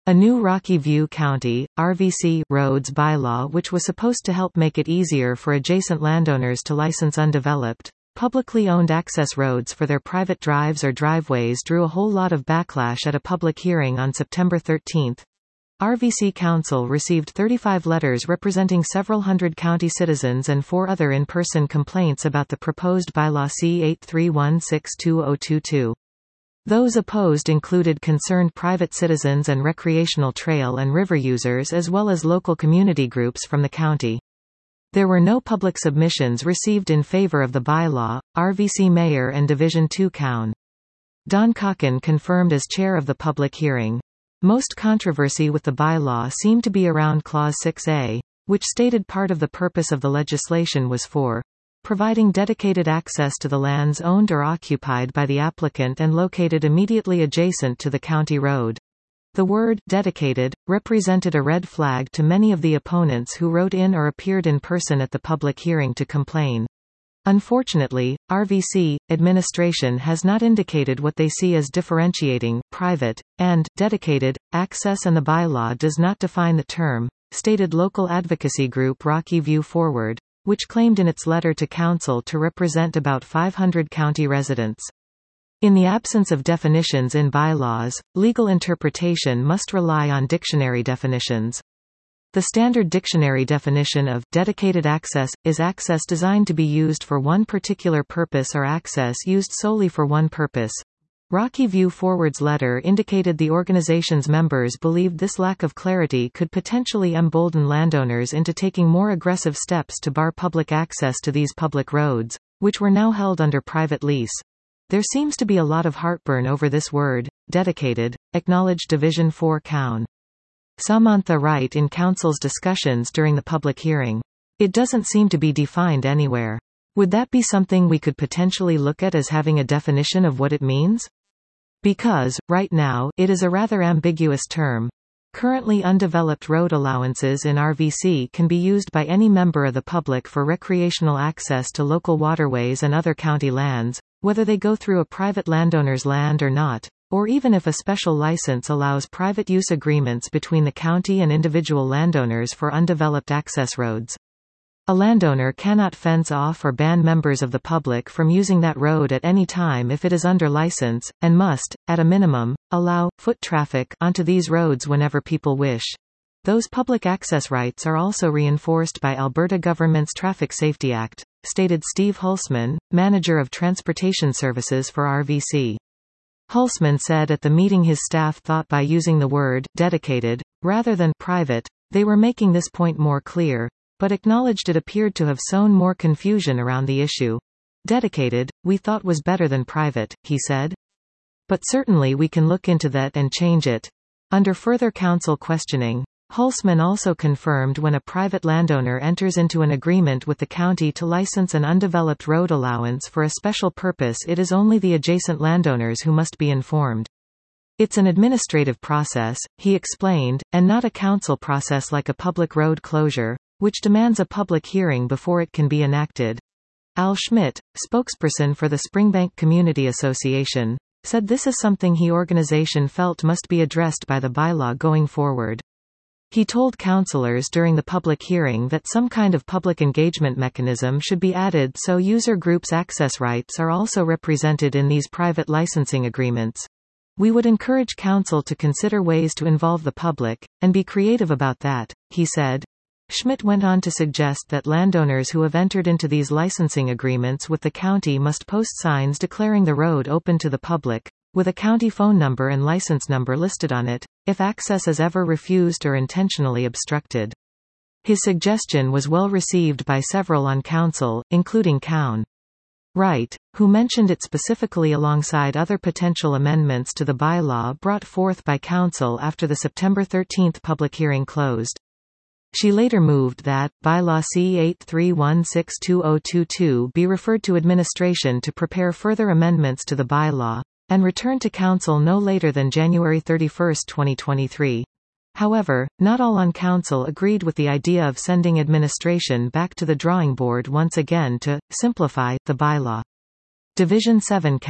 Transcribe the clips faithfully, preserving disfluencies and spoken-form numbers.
A new Rocky View County, R V C, roads bylaw which was supposed to help make it easier for adjacent landowners to license undeveloped, publicly owned access roads for their private drives or driveways drew a whole lot of backlash at a public hearing on September thirteenth. R V C Council received thirty-five letters representing several hundred county citizens and four other in-person complaints about the proposed bylaw C eight three one six two zero two two. Those opposed included concerned private citizens and recreational trail and river users as well as local community groups from the county. There were no public submissions received in favor of the bylaw. R V C Mayor and Division two Coun. Don Cocken confirmed as chair of the public hearing. Most controversy with the bylaw seemed to be around Clause six A, which stated part of the purpose of the legislation was for providing dedicated access to the lands owned or occupied by the applicant and located immediately adjacent to the county road. The word dedicated represented a red flag to many of the opponents who wrote in or appeared in person at the public hearing to complain. Unfortunately, R V C administration has not indicated what they see as differentiating private and dedicated access, and the bylaw does not define the term, stated local advocacy group Rocky View Forward, which claimed in its letter to council to represent about five hundred county residents. In the absence of definitions in bylaws, legal interpretation must rely on dictionary definitions. The standard dictionary definition of dedicated access is access designed to be used for one particular purpose or access used solely for one purpose. Rocky View Forward's letter indicated the organization's members believed this lack of clarity could potentially embolden landowners into taking more aggressive steps to bar public access to these public roads, which were now held under private lease. There seems to be a lot of heartburn over this word, dedicated, acknowledged Division four Coun. Samantha Wright in council's discussions during the public hearing. It doesn't seem to be defined anywhere. Would that be something we could potentially look at as having a definition of what it means? Because, right now, it is a rather ambiguous term. Currently undeveloped road allowances in R V C can be used by any member of the public for recreational access to local waterways and other county lands, whether they go through a private landowner's land or not, or even if a special license allows private use agreements between the county and individual landowners for undeveloped access roads. A landowner cannot fence off or ban members of the public from using that road at any time if it is under license, and must, at a minimum, allow foot traffic onto these roads whenever people wish. Those public access rights are also reinforced by Alberta government's Traffic Safety Act, stated Steve Hulsman, manager of transportation services for R V C. Hulsman said at the meeting his staff thought by using the word dedicated rather than private, they were making this point more clear, but acknowledged it appeared to have sown more confusion around the issue. Dedicated, we thought was better than private, he said. But certainly we can look into that and change it. Under further council questioning, Hulsman also confirmed when a private landowner enters into an agreement with the county to license an undeveloped road allowance for a special purpose, it is only the adjacent landowners who must be informed. It's an administrative process, he explained, and not a council process like a public road closure, which demands a public hearing before it can be enacted. Al Schmidt, spokesperson for the Springbank Community Association, said this is something he organization felt must be addressed by the bylaw going forward. He told councillors during the public hearing that some kind of public engagement mechanism should be added so user groups' access rights are also represented in these private licensing agreements. We would encourage council to consider ways to involve the public, and be creative about that, he said. Schmidt went on to suggest that landowners who have entered into these licensing agreements with the county must post signs declaring the road open to the public, with a county phone number and license number listed on it, if access is ever refused or intentionally obstructed. His suggestion was well received by several on council, including Coun. Wright, who mentioned it specifically alongside other potential amendments to the bylaw brought forth by council after the September thirteenth public hearing closed. She later moved that, bylaw C eight three one six two zero two two be referred to administration to prepare further amendments to the bylaw, and return to council no later than January thirty-first twenty twenty-three. However, not all on council agreed with the idea of sending administration back to the drawing board once again to simplify the bylaw. Division seven Coun.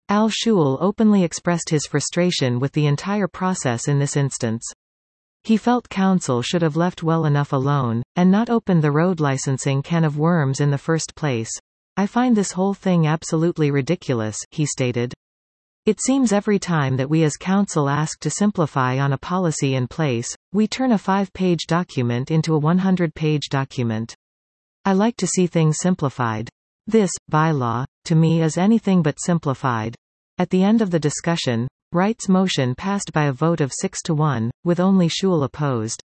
Al Schul openly expressed his frustration with the entire process in this instance. He felt council should have left well enough alone, and not opened the road licensing can of worms in the first place. I find this whole thing absolutely ridiculous, he stated. It seems every time that we as council ask to simplify on a policy in place, we turn a five-page document into a one hundred page document. I like to see things simplified. This bylaw, to me, is anything but simplified. At the end of the discussion, Wright's motion passed by a vote of six to one, with only Schul opposed.